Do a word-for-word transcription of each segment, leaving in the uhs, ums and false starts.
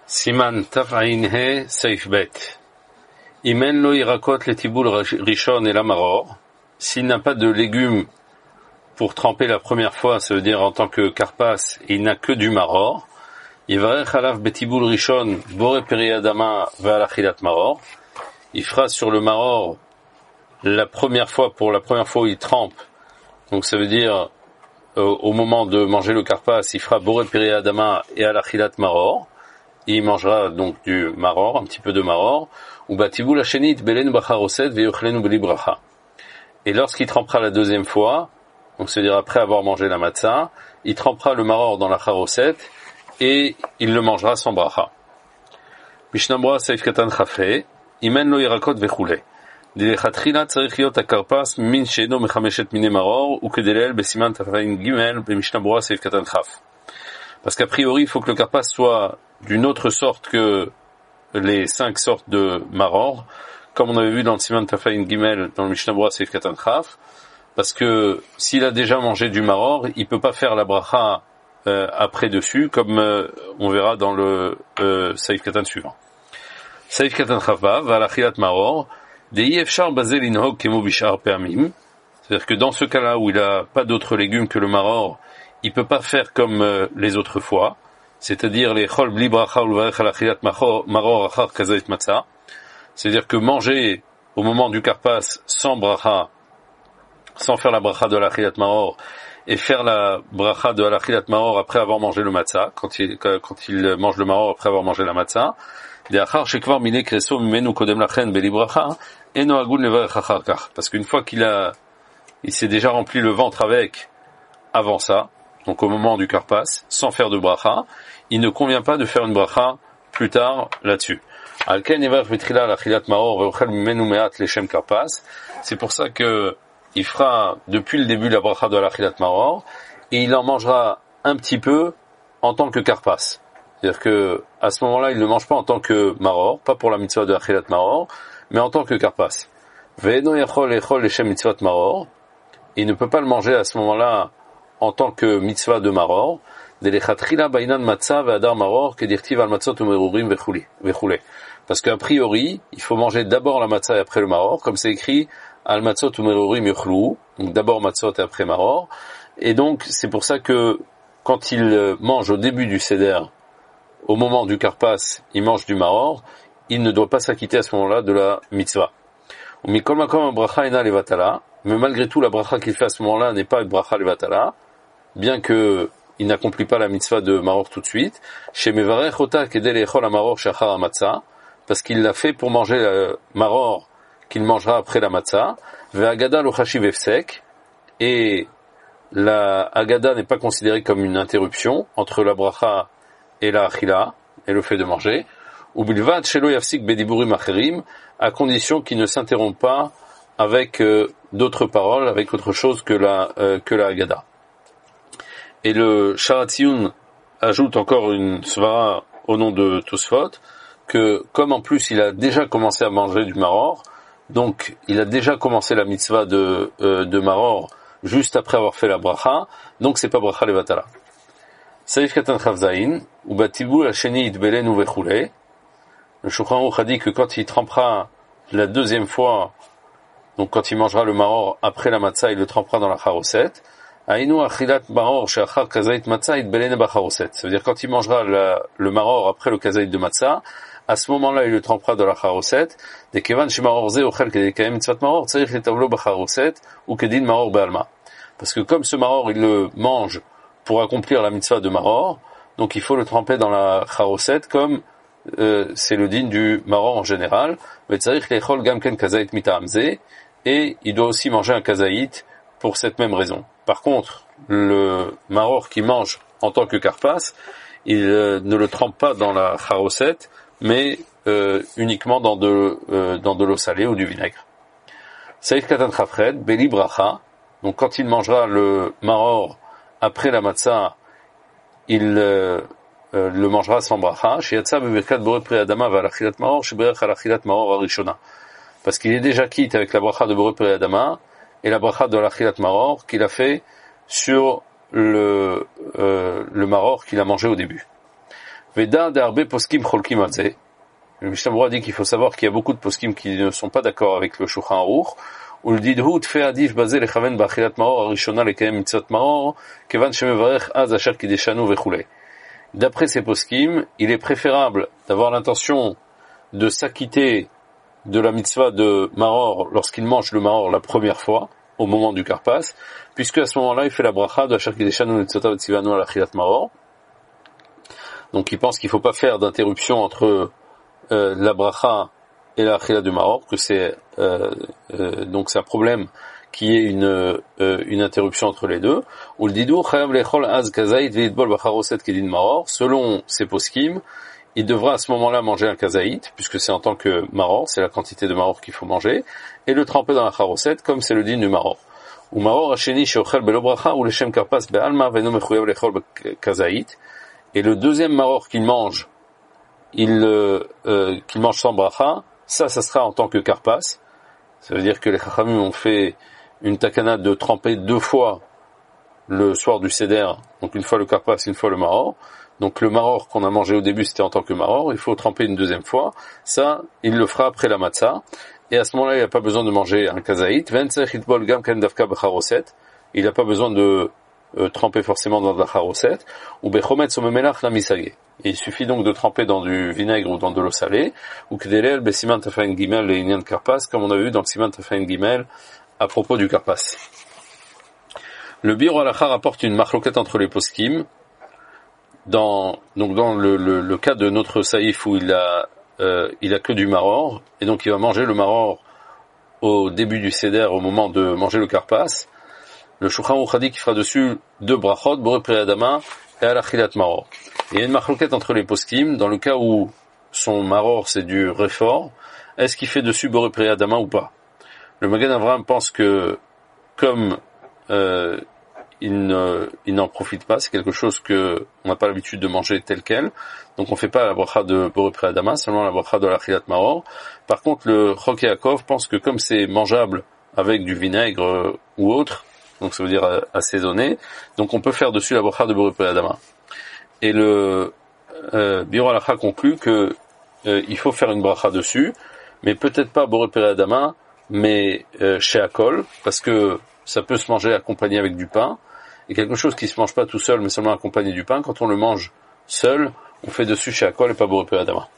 Siman Taf'ain He Seif Bet. Imen lo irakot le tiboul rishon et la maror. S'il n'a pas de légumes pour tremper la première fois, ça veut dire en tant que karpas, il n'a que du maror. Yivarech alav betiboul rishon bore periadama ve'alachilat maror. Il fera sur le maror la première fois, pour la première fois où il trempe. Donc ça veut dire euh, au moment de manger le karpas, il fera bore periadama et alachilat maror. Il mangera donc du maror, un petit peu de maror, ou batiboul hachenit belen bacharoset ve'yochlenu beli bracha. Et lorsqu'il trempera la deuxième fois, donc c'est-à-dire après avoir mangé la matzah, il trempera le maror dans la charoset et il le mangera sans bracha. Mishnah Berurah Seif Katan Chafé, imen lo yirakot vechule. Dilechatchila tzarich liot hakarpas min she'eno mechameshet mine maror, ou kedelel besiman taf'ain gimel b'Mishnah Berurah Seif Katan Chaf. Parce qu'a priori, il faut que le karpas soit d'une autre sorte que les cinq sortes de maror, comme on avait vu dans le Siman Taf'ain Gimel, dans le Mishnah Berurah Seif Katan Chaf, parce que s'il a déjà mangé du maror, il peut pas faire la bracha euh, après dessus, comme euh, on verra dans le euh, Seif Katan suivant. Seif Katan Chaf Vav, Alachilat Maror, Dei Efshar Bazel Inhog Kemo Bishar Peamim, c'est-à-dire que dans ce cas-là où il a pas d'autres légumes que le maror, il peut pas faire comme euh, les autres fois, c'est-à-dire les chol bli bracha ou l'varech alachilat maror achar kazait matzah, c'est-à-dire que manger au moment du karpas sans bracha, sans faire la bracha de l'achilat maror, et faire la bracha de l'achilat maror après avoir mangé le matzah, quand il, quand il mange le maror après avoir mangé la matzah, de achar shekvar mile kreso mimenu kodem lachen beli bracha, eno agun levarech achar kach, parce qu'une fois qu'il a, il s'est déjà rempli le ventre avec, avant ça, donc au moment du karpas, sans faire de bracha, il ne convient pas de faire une bracha plus tard là-dessus. C'est pour ça que il fera depuis le début la bracha de l'achilat maror, et il en mangera un petit peu en tant que karpas. C'est-à-dire que à ce moment-là, il ne mange pas en tant que maror, pas pour la mitzvah de l'achilat maror, mais en tant que karpas. Il ne peut pas le manger à ce moment-là en tant que mitzvah de maror, parce qu'a priori, il faut manger d'abord la matzah et après le maror, comme c'est écrit al matzot umerurim yochlou, donc d'abord matzot et après maror, et donc c'est pour ça que quand il mange au début du seder, au moment du karpas, il mange du maror, il ne doit pas s'acquitter à ce moment-là de la mitzvah. Mais malgré tout, la bracha qu'il fait à ce moment-là n'est pas une bracha levatala, bien que il n'accomplit pas la mitzvah de maror tout de suite, chez mevarech ota kedel echol amaror shachar amatzah, parce qu'il l'a fait pour manger le maror qu'il mangera après la matzah, ve'agada lo chashiv efsek, et la agada n'est pas considérée comme une interruption entre la bracha et la achila, et le fait de manger, ou bilvad shelo yafsik bediburim acherim, à condition qu'il ne s'interrompt pas avec euh, d'autres paroles, avec autre chose que la euh, que la agada. Et le Sharatziun ajoute encore une svara au nom de Tosfot, que comme en plus il a déjà commencé à manger du maror, donc il a déjà commencé la mitzvah de, euh, de maror juste après avoir fait la bracha, donc c'est pas bracha levatala. Saif Katan Chavzaïn, ou batibou la chenit belen ou vechule. Le Shulchan Aruch a dit que quand il trempera la deuxième fois, donc quand il mangera le maror après la matzah, il le trempera dans la charoset. Aïnou achilat maror she'achar kazait matzah itbelen bacharoset. Ça veut dire quand il mangera la, le maror après le kazait de matzah, à ce moment-là il le trempera dans la charoset. De kevan shemaror ze ochel kedei kayem mitzvat maror tzarich letavlo bacharoset ou kedin maror be'alma. Parce que comme ce maror il le mange pour accomplir la mitzvah de maror, donc il faut le tremper dans la charoset comme euh, c'est le din du maror en général. Mais tzarich lechol gam ken kazait mita'am ze, et il doit aussi manger un kazait pour cette même raison. Par contre, le maror qui mange en tant que karpas, il euh, ne le trempe pas dans la charoset, mais euh, uniquement dans de, euh, dans de l'eau salée ou du vinaigre. Saïf Katan Chafred, Beli Bracha, donc quand il mangera le maror après la matzah, il euh, euh, le mangera sans bracha, Shiatsa Beberkat Boré Preadama Valachilat Maror, Shiberech Alachilat Maror Arishona. Parce qu'il est déjà quitte avec la bracha de Boré Preadama, et la bracha de l'achilat maror qu'il a fait sur le, euh, le maror qu'il a mangé au début. Veda de Arbe Poskim Cholkim Alze. Le Mishnah Berurah dit qu'il faut savoir qu'il y a beaucoup de poskim qui ne sont pas d'accord avec le Shulchan Aruch. Ou le didhu tfei adif basé lechaven b'achilat maor arishona lekayem mitzvot maor kevan shemevarech az asher kideshanu vechulei. D'après ces poskim, il est préférable d'avoir l'intention de s'acquitter de la mitzvah de maror lorsqu'il mange le maror la première fois, au moment du karpas, puisque à ce moment-là, il fait la bracha de asher kideshanu mitzvotav tzivanu al achilat maor. Donc il pense qu'il ne faut pas faire d'interruption entre Euh, la bracha et la achila du maror, que c'est euh, euh, donc c'est un problème qui est une euh, une interruption entre les deux. Ou le didou chayav lechol az kazait veitbol bacharoset kedin maror. Selon ces poskim, il devra à ce moment-là manger un kazaït, puisque c'est en tant que maror, c'est la quantité de maror qu'il faut manger, et le tremper dans la charoset, comme c'est le din du maror. Ou maror hasheni sheochel belo bracha ou leshem karpas be'alma ve'no mechuyav lechol kazaït. Et le deuxième maror qu'il mange, il euh, euh, qu'il mange sans bracha, ça, ça sera en tant que karpas. Ça veut dire que les chachamim ont fait une takana de tremper deux fois le soir du seder, donc une fois le karpas, une fois le maror. Donc le maror qu'on a mangé au début, c'était en tant que maror, il faut tremper une deuxième fois. Ça, il le fera après la matzah. Et à ce moment-là, il n'a pas besoin de manger un kazaït. Il n'a pas besoin de euh, tremper forcément dans de la charoset. Ou bechomet somemelach la misagé. Il suffit donc de tremper dans du vinaigre ou dans de l'eau salée, ou kdelel besiman tafayin gimel et inyan karpas, comme on a vu dans le siman tafayin gimel à propos du karpas. Le Biro Halacha rapporte une marloquette entre les poskim, dans, donc dans le, le, le cas de notre saïf où il a, euh, il a que du maror, et donc il va manger le maror au début du seder, au moment de manger le karpas. Le Shulchan Aruch a dit qu'il fera dessus deux brachot, boré priadama, et à l'achilat maror. Il y a une marloquette entre les poskim, dans le cas où son maror c'est du réfort, est-ce qu'il fait dessus boré priadama ou pas? Le Magen Avraham pense que, comme euh, il, ne, il n'en profite pas, c'est quelque chose que on n'a pas l'habitude de manger tel quel, donc on fait pas la bracha de boré priadama, seulement la bracha de l'achilat maror. Par contre, le Chok Yaakov pense que comme c'est mangeable avec du vinaigre euh, ou autre, donc ça veut dire euh, assaisonné, donc on peut faire dessus la bracha de boré priadama. Et le euh, Biro Halacha conclut que euh, il faut faire une bracha dessus, mais peut-être pas boré priadama, mais euh, chez Akol, parce que ça peut se manger accompagné avec du pain, et quelque chose qui se mange pas tout seul, mais seulement accompagné du pain, quand on le mange seul, on fait dessus chez Akol et pas boré priadama.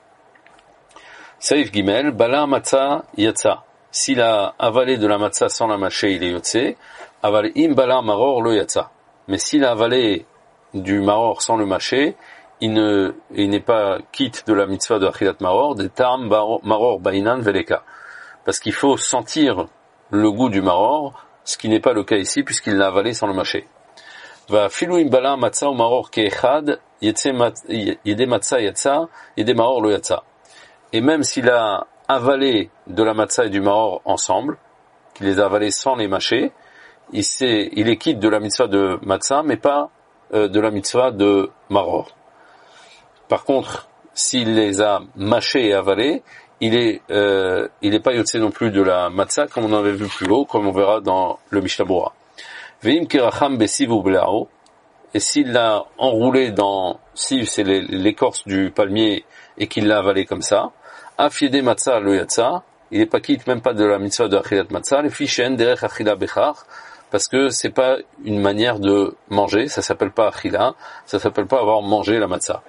Saïf Gimel, Bala Matzah Yatsa. S'il a avalé de la matzah sans la mâcher, il est yotse. Aval im bala maror lo yatsa. Mais s'il a avalé du maror sans le mâcher, il ne, il n'est pas quitte de la mitzvah de achilat maror, des tam maror bainan veleka. Parce qu'il faut sentir le goût du maror, ce qui n'est pas le cas ici, puisqu'il l'a avalé sans le mâcher. Va filu im bala matzah ou maror keechad, yede matzah yatsa, yede maror lo yatsa. Et même s'il a avalé de la matzah et du maror ensemble, qu'il les a avalés sans les mâcher, il, il est quitte de la mitzvah de matzah, mais pas euh, de la mitzvah de maror. Par contre, s'il les a mâchés et avalés, il est, euh, il est pas yotse non plus de la matzah, comme on avait vu plus haut, comme on verra dans le Mishnah Berurah. Veim kiracham besiv ou bleao, et s'il l'a enroulé dans, siv c'est l'écorce du palmier, et qu'il l'a avalé comme ça, afiede matzah lo yatsa, il n'est pas quitte même pas de la mitzvah de achilat matzah, les fichen derech achila bechach, parce que c'est pas une manière de manger, ça s'appelle pas achila, ça s'appelle pas avoir mangé la matzah.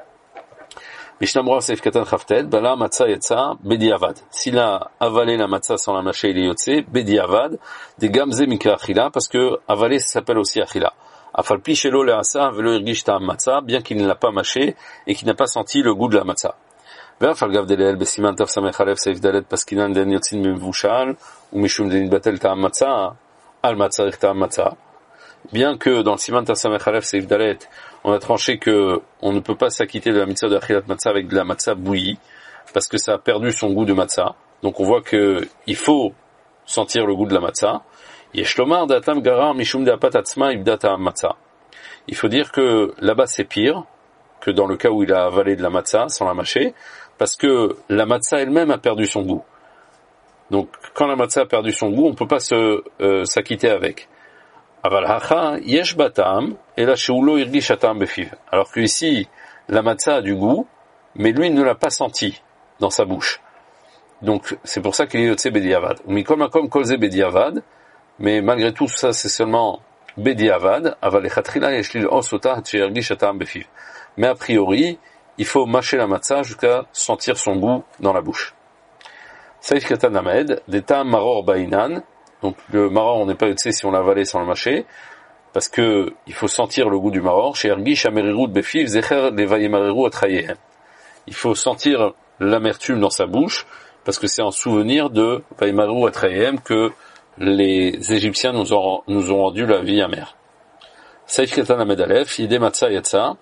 Mishnah Berurah Seif Katan Chavtet, Bala Matzah Yatsa, Bediavad. S'il a avalé la matzah sans la mâcher, il est yotse, Bediavad, des Gamze Mikra Achila, parce que avaler, ça s'appelle aussi Achila. Afalpi Shelo Leasa, Velo Irgish Ta'am Matzah, bien qu'il ne l'a pas mâché, et qu'il n'a pas senti le goût de la matzah. Ve'afal Gav Deleel, Besiman Tav Samech Alev Seif Dalet, Paskinan Den Yotzin Mimvushal, ou Mishum Den Batel Ta'am Matzah, Al Matzah Ta'am Matzah. Bien que dans le Siman Tav Samech Alev Seif Dalet, on a tranché que on ne peut pas s'acquitter de la mitzvah de achilat matzah avec de la matzah bouillie, parce que ça a perdu son goût de matzah. Donc on voit que il faut sentir le goût de la matzah. Yeshlomar datam garar mishum de'apat atzma ibdata matzah. Il faut dire que là-bas c'est pire que dans le cas où il a avalé de la matzah sans la mâcher, parce que la matzah elle-même a perdu son goût. Donc quand la matzah a perdu son goût, on ne peut pas se euh, s'acquitter avec. Alors que ici, la matzah a du goût, mais lui ne l'a pas senti dans sa bouche. Donc c'est pour ça qu'il est yotse bediavad. Mikol makom kolze bediavad, mais malgré tout ça c'est seulement bediavad. Aval lechatchila yesh li osota she'yargish ha'ta'am befiv. Mais a priori, il faut mâcher la matzah jusqu'à sentir son goût dans la bouche. Saif katan lamed, des ta'am maror ba'inan. Donc le maror on n'est pas yotse si on l'a avalé sans le mâcher, parce que il faut sentir le goût du maror. She'yargish ha'merirut befiv zecher levayemareru atrayehem. Il faut sentir l'amertume dans sa bouche, parce que c'est en souvenir de Vaymaru Atrayem que les Égyptiens nous ont, nous ont rendu la vie amère. Saif Katan Lamed Aleph, Yide Matzah Yatsa.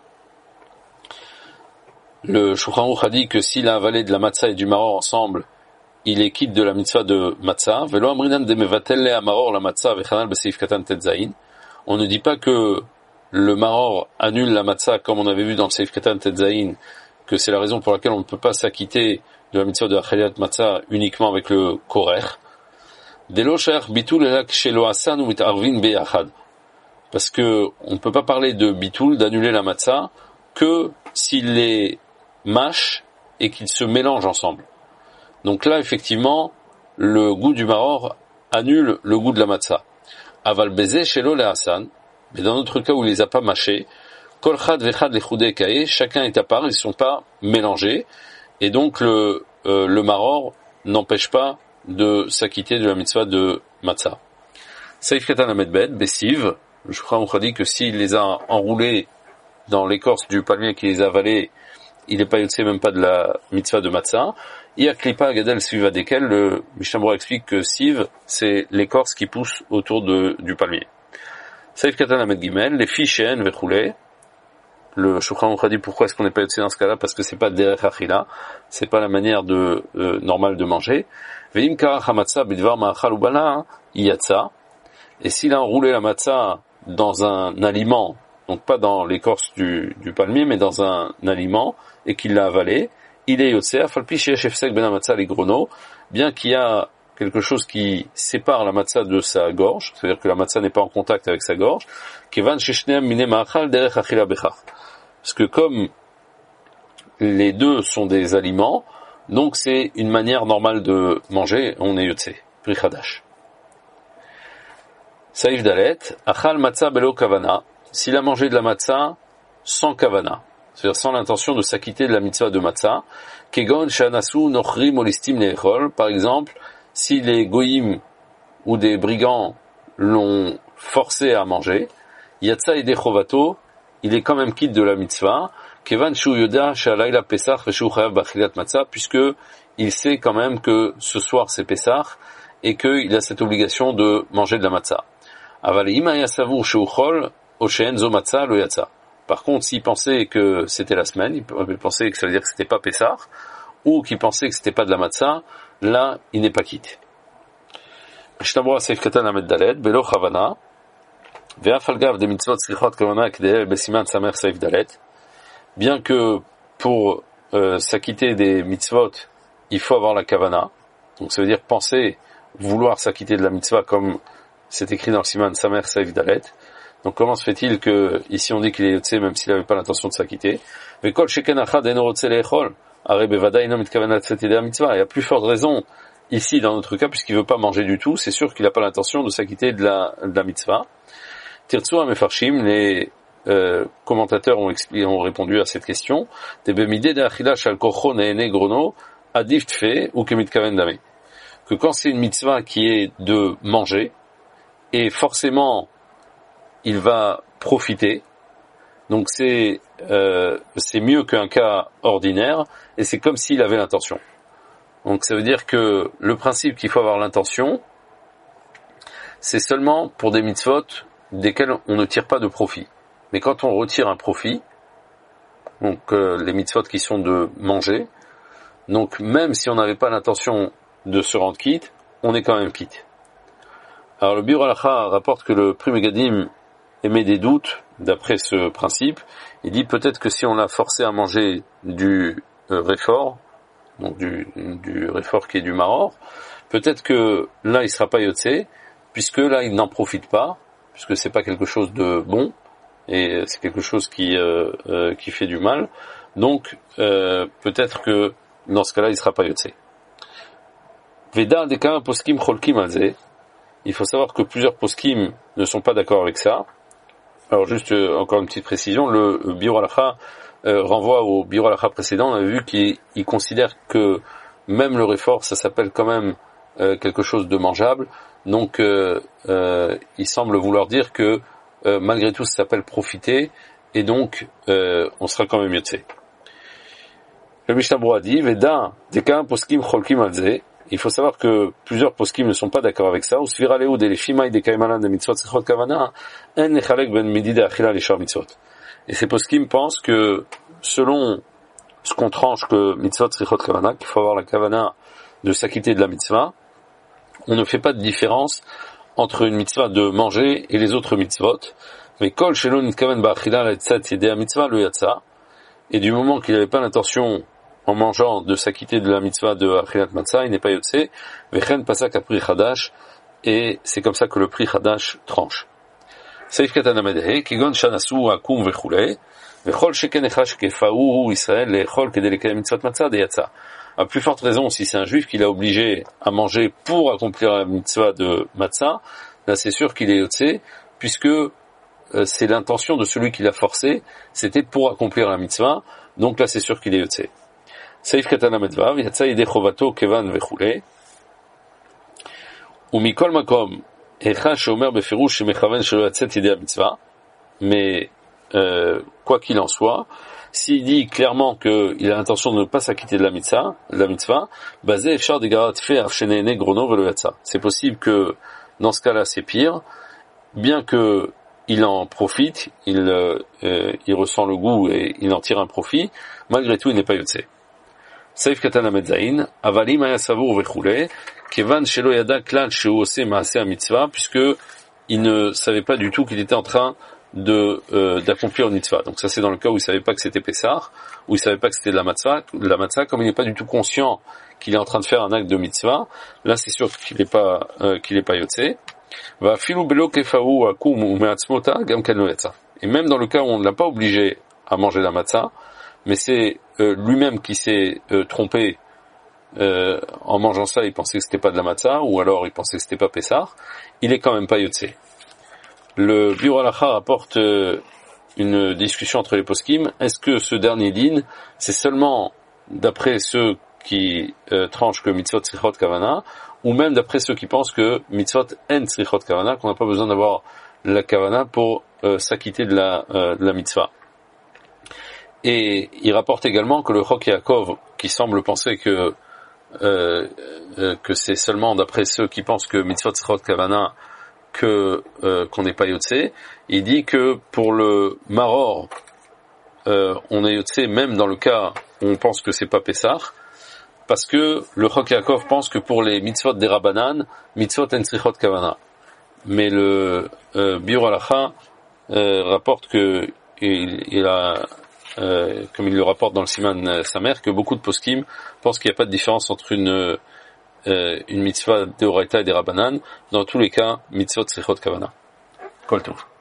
Le Shulchan Aruch a dit que s'il a avalé de la matzah et du maror ensemble, il est quitte de la mitzvah de matzah. Velo amrinan de mevatel le maror la matzah vechanal beseif katan tetzain. On ne dit pas que le maror annule la matzah comme on avait vu dans le seif katan tetzain, que c'est la raison pour laquelle on ne peut pas s'acquitter de la mitzvah de Achaliat Matzah uniquement avec le Korer. Parce que on ne peut pas parler de bitul, d'annuler la matzah, que s'il les mâche et qu'ils se mélangent ensemble. Donc là, effectivement, le goût du maror annule le goût de la matzah. Aval beze shelo le hasan, mais dans notre cas où il les a pas mâchés, kol chad vechad lechudei kae, chacun est à part, ils ne sont pas mélangés. Et donc le, euh, le maror n'empêche pas de s'acquitter de la mitzvah de matzah. Saif Katan Lamed Bet, Bessiv, le Shulchan Aruch a dit que s'il les a enroulés dans l'écorce du palmier qu'il les a avalés, il n'est pas yotse même pas de la mitzvah de matzah. Ia klipa gadel siva desquels, le Mishnah Berurah explique que siv, c'est l'écorce qui pousse autour de, du palmier. Saif Katan Lamed Gimel, les fichen vechulei. Le Shulchan Aruch a dit pourquoi est-ce qu'on n'est pas yotse dans ce cas-là, parce que c'est pas derech achila, c'est pas la manière de euh, normale de manger. Veim karach hamatzah bidvar ma'achal ubala yatsa. Et s'il a enroulé la matzah dans un aliment, donc pas dans l'écorce du, du palmier, mais dans un aliment, et qu'il l'a avalé, il est yotse afalpi sheyesh hefsek ben hamatzah ligrono, bien qu'il y a quelque chose qui sépare la matzah de sa gorge, c'est-à-dire que la matzah n'est pas en contact avec sa gorge, kevan sheshneam mine ma'achal derech achila bechach. Parce que comme les deux sont des aliments, donc c'est une manière normale de manger, on est yotse, pri chadash. Saïf dalet, achal matzah belo kavana, s'il a mangé de la matzah sans kavana, c'est-à-dire sans l'intention de s'acquitter de la mitzvah de matzah, kegon shanasu nochrim olistim neechol, par exemple, si les goyim ou des brigands l'ont forcé à manger, yatsa et dechovato, il est quand même quitte de la mitzvah, kevan shu yoda shalayla pesach veshu chayav bachilat matzah, puisque il sait quand même que ce soir c'est pesach et qu'il a cette obligation de manger de la matzah. Aval ima yasavur shu chol oshen zo matzah lo yatsa. Par contre, s'il pensait que c'était la semaine, il pensait que ça veut dire que c'était pas pesach, ou qu'il pensait que c'était pas de la matzah, là il n'est pas quitte. Mishnah Berurah seif katan lamed dalet belo chavana. Bien que pour euh, s'acquitter des mitzvot, il faut avoir la kavana, donc ça veut dire penser, vouloir s'acquitter de la mitzvah comme c'est écrit dans le siman Samer Saif Dalet. Donc comment se fait-il que ici on dit qu'il est yotse même s'il n'avait pas l'intention de s'acquitter? Il y a plus forte raison ici dans notre cas puisqu'il veut pas manger du tout, c'est sûr qu'il n'a pas l'intention de s'acquitter de la, de la mitzvah. Tirtsu Mefarshim, les euh, commentateurs ont, expli- ont répondu à cette question. Que quand c'est une mitzvah qui est de manger, et forcément il va profiter, donc c'est euh, c'est mieux qu'un cas ordinaire, et c'est comme s'il avait l'intention. Donc ça veut dire que le principe qu'il faut avoir l'intention, c'est seulement pour des mitzvot desquels on ne tire pas de profit. Mais quand on retire un profit, donc euh, les mitzvot qui sont de manger, donc même si on n'avait pas l'intention de se rendre quitte, on est quand même quitte. Alors le Biur Halacha rapporte que le Pri Megadim émet des doutes d'après ce principe. Il dit peut-être que si on l'a forcé à manger du euh, réfort, donc du, du réfort qui est du maror, peut-être que là il sera pas yotse, puisque là il n'en profite pas, puisque c'est pas quelque chose de bon, et c'est quelque chose qui euh, euh, qui fait du mal. donc euh, peut-être que dans ce cas-là, il sera pas yotse. Veda deka poskim cholkim alze. Il faut savoir que plusieurs poskim ne sont pas d'accord avec ça. Alors juste euh, encore une petite précision, le, le Biur Halacha euh, renvoie au Biur Halacha précédent. On a vu qu'il il considère que même le réfort, ça s'appelle quand même euh, quelque chose de mangeable. Donc euh, euh, il semble vouloir dire que euh, malgré tout, ça s'appelle profiter, et donc euh, on sera quand même yotse. Le Mishnah Berurah dit Veda deka poskim cholkim alze. Il faut savoir que plusieurs poskim ne sont pas d'accord avec ça. Et ces poskim pensent que, selon ce qu'on tranche que mitzvot tzrichot kavana, qu'il faut avoir la kavana de s'acquitter de la mitzvah, on ne fait pas de différence entre une mitzvah de manger et les autres mitzvot. Mais kol shelo nitkaven ba'achila letzat yedei mitzvah lo yatsa. Et du moment qu'il n'avait pas l'intention en mangeant de s'acquitter de la mitzvah de Achilat Matzah, il n'est pas yotse, vechen pasak a pri chadash, et c'est comme ça que le pri chadash tranche. Seif katan amedehe, kigon shanasu akum vechule, vechol sheken echash kefaou Israël lechol kedei lekayem mitzvot matzah de yatsa. À plus forte raison, si c'est un juif qui l'a obligé à manger pour accomplir la mitzvah de matzah, là c'est sûr qu'il est yotse, puisque euh, c'est l'intention de celui qui l'a forcé, c'était pour accomplir la mitzvah, donc là c'est sûr qu'il est yotse. Seif katan amedvav, yatsa yedei chovato kevan vechule, umikol makom, echa sheomer befirouch shemechaven shelo yatzet yedei mitzvah, mais euh, quoi qu'il en soit, s'il dit clairement qu'il a l'intention de ne pas s'acquitter de la mitzvah, de la mitzvah, basé efshar degarat fe afshenene grono velo yatsa. C'est possible que dans ce cas-là c'est pire, bien que il en profite, il, euh, il ressent le goût et il en tire un profit, malgré tout il n'est pas yotse. Seif katan amedzain, avalim haya savour vechule, kevan shelo yada klal sheu ose maase mitzvah, puisque il ne savait pas du tout qu'il était en train de euh, d'accomplir une mitzvah. Donc ça c'est dans le cas où il savait pas que c'était Pessah, où il savait pas que c'était de la matzah, de la matzah, comme il n'est pas du tout conscient qu'il est en train de faire un acte de mitzvah, là c'est sûr qu'il est pas euh, qu'il est pas yotse. Va filu belo kefaou akum ou me'atzmota gam kan lo yatsa. Et même dans le cas où on ne l'a pas obligé à manger la matzah, mais c'est euh, lui-même qui s'est euh, trompé euh, en mangeant ça, il pensait que c'était pas de la matzah, ou alors il pensait que c'était pas Pessah, il est quand même pas yotse. Le Biur Halacha rapporte euh, une discussion entre les poskim. Est-ce que ce dernier din, c'est seulement d'après ceux qui euh, tranchent que mitzvot tzrichot kavana, ou même d'après ceux qui pensent que mitzvot en tzrichot kavana, qu'on n'a pas besoin d'avoir la kavana pour euh, s'acquitter de la, euh, de la mitzvah. Et il rapporte également que le Chok Yaakov, qui semble penser que euh, euh, que c'est seulement d'après ceux qui pensent que mitzvot tzrichot kavana que euh, qu'on n'est pas yotse, il dit que pour le maror, euh, on est yotse même dans le cas où on pense que c'est pas Pessah, parce que le Chok Yaakov pense que pour les mitzvot des Rabbanan, mitzvot en tzrichot kavana. Mais le euh, Biur Halacha euh, rapporte que il, il a euh, comme il le rapporte dans le Siman Samer, que beaucoup de poskim pensent qu'il n'y a pas de différence entre une euh, une mitzvah d'Oraita et des Rabbanan. Dans tous les cas, mitzvot tzrichot kavana. Kol tov.